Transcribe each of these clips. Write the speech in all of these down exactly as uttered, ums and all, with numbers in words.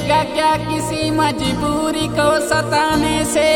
बचेगा क्या किसी मजबूरी को सताने से।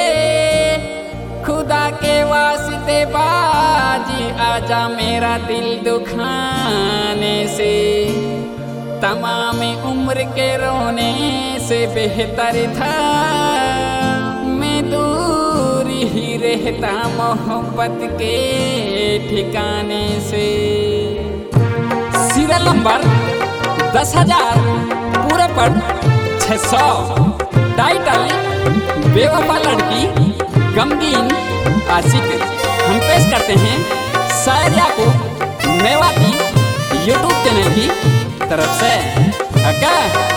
खुदा के वास्ते बाजी आजा मेरा दिल दुखाने से। तमाम उम्र के रोने से बेहतर था मैं दूर ही रहता मोहब्बत के ठिकाने से। सीरियल नंबर दस हजार पूरे पर छह सौ। टाइटल बेवफा लड़की गमगीन आशिक। हम पेश करते हैं शायर याकूब मेवाती यूट्यूब चैनल की तरफ से। अका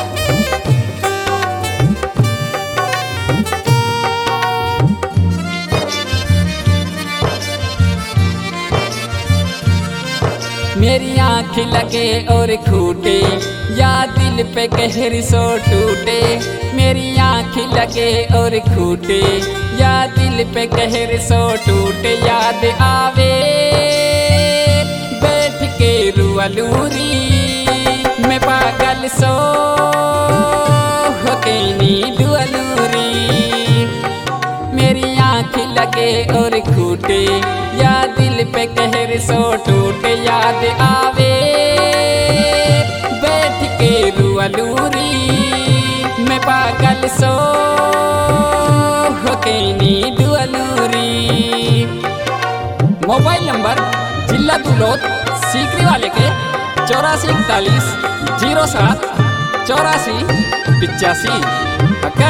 मेरी आँख लगे और खूटे या दिल पे कहर सो टूटे। मेरी आँख लगे और खूटे या दिल पे कहर सो टूटे। याद आवे बैठ के रुअलूरी मैं पागल सो होके नींद अलूरी। मेरी आँख लगे और खूटे या दिल पे कहर सो टूटे। याद आवे बैठ के रुअलूरी मैं पागल सो होके नींद अलूरी। मोबाइल नंबर जिला दुलोत सीकरी वाले के चौरासी इकतालीस जीरो सात चौरासी पिचासी। अक्का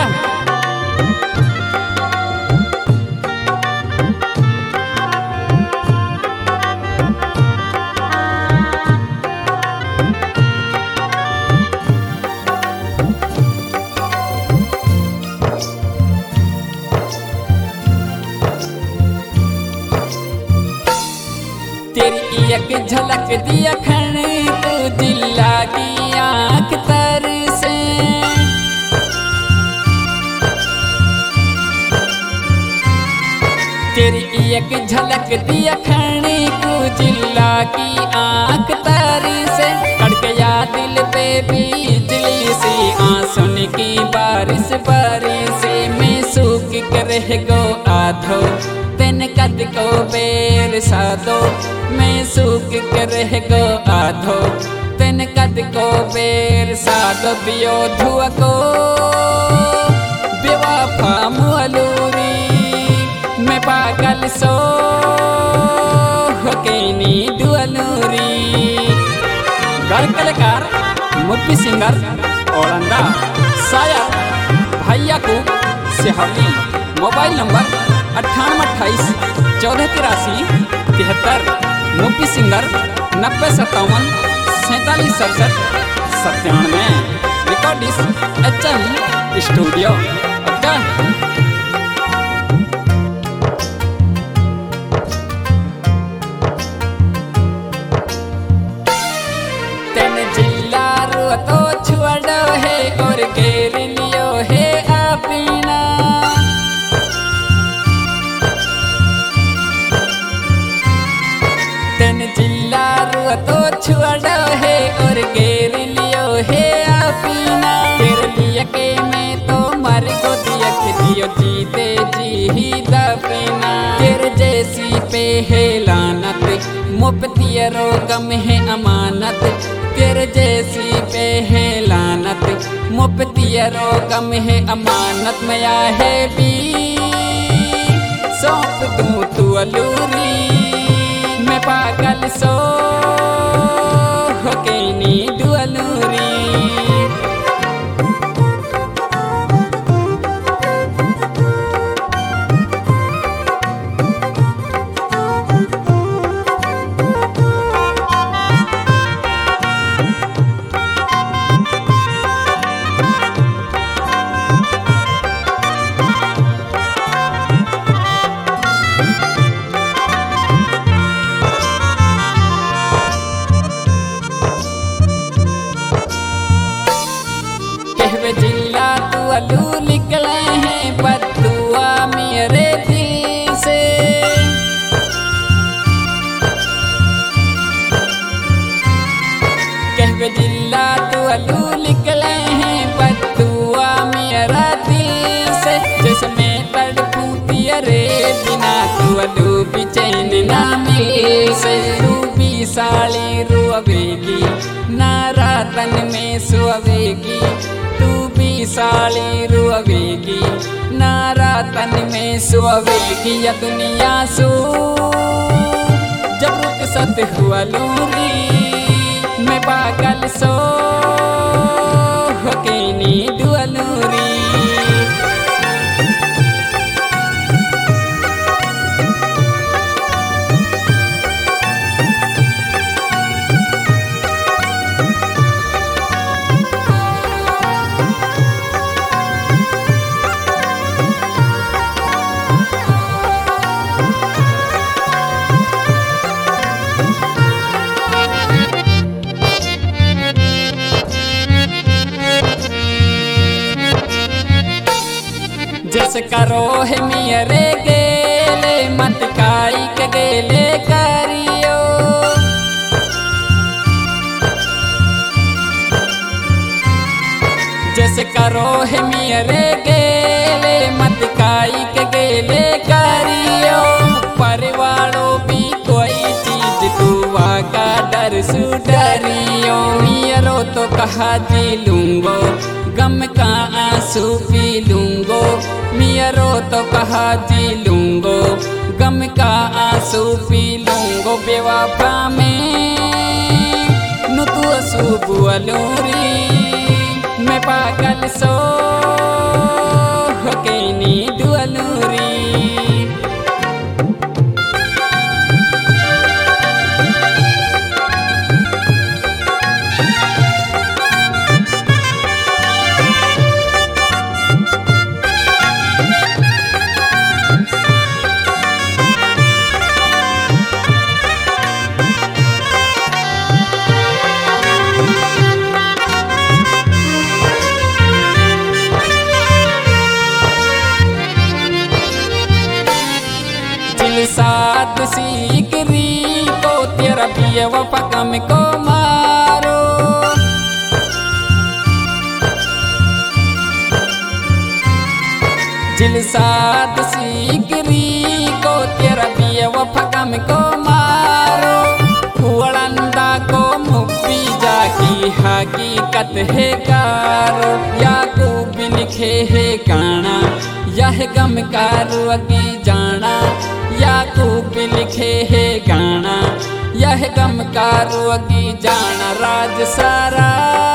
तेरी एक झलक दिया खन तू जिला की आँख तर से। तेरी एक झलक दिया खन तू जिला की आँख तर से। कड़कया दिल पे बिजली सी आंसुन की बारिश बारिश में सूख कर रह गो आधो। तेन कद को बेर सादो मैं सूख कर रह गो आधो। तेन कद को बेर सादो बियो धुआ को बेवफा मुअलूरी मैं पागल सो होके नींद अलूरी। गढ़ कलाकार मुप्पी सिंगर औरंदा शायर भाई याकूब सेहली। मोबाइल नंबर अट्ठानवे अट्ठाईस चौदह तिरासी तिहत्तर। मुप्पी सिंगर नब्बे सत्तावन सैंतालीस सड़सठ सत्तानवे। Records H M studio. तेन जिला रो तो छुड़ो है और घेर लियो है अपना। तेन जिला रो तो छुड़ो है और घेर लियो है अपना। तेरे लिए के मैं तो मर को दिया के दियो जीते जी ही दफना। तेरे जैसी पे है लानत मुफ्ती रो गम है अमानत। तेरे जैसी पे है लानत मुफ्ती रो गम है अमानत। मया है भी सौंप दूं तू अलूरी मैं पागल सो होके नींद अलूरी। जिला तू अलू निकले हैं बदुआ मेरे दिल से। कहवे जिला तू अलू निकले हैं बदुआ सुअलू बिचैन नामे से रूबी साली रुअवेगी ना रातन में सुअवेगी तू भी साली रुअवेगी ना रातन में सुअवेगी या दुनिया सो जब रुक सत हुआ लूरी मैं पागल सो होकेनी दुअलूरी जैसे करो है मियरे गेले मत काई के गेले करियो जैसे करो है मियरे गेले मत काई के गेले करियो परिवारों भी कोई चीज दुआ का डर सु डरियो मियरो तो कहा जी लूंगो गम का आंसू पी लूंगो मियरो तो कहा जी लूंगो गम का आंसू पी लूंगो बेवफा में नु तू सुबुअलूरी मैं पागल सो होकेनी दुअलूरी साथ सीकरी को तेरा पिया वफा कम को मारो जिल साथ सीकरी को तेरा पिया वफा कम को मारो हुड़ंदा को मुक्ति जाकी हकीकत है कारो या को भी लिखे है गाना यह गम कारो अगी जाना याकूब लिखे है गाना यह गम का रोगी जाना राज सारा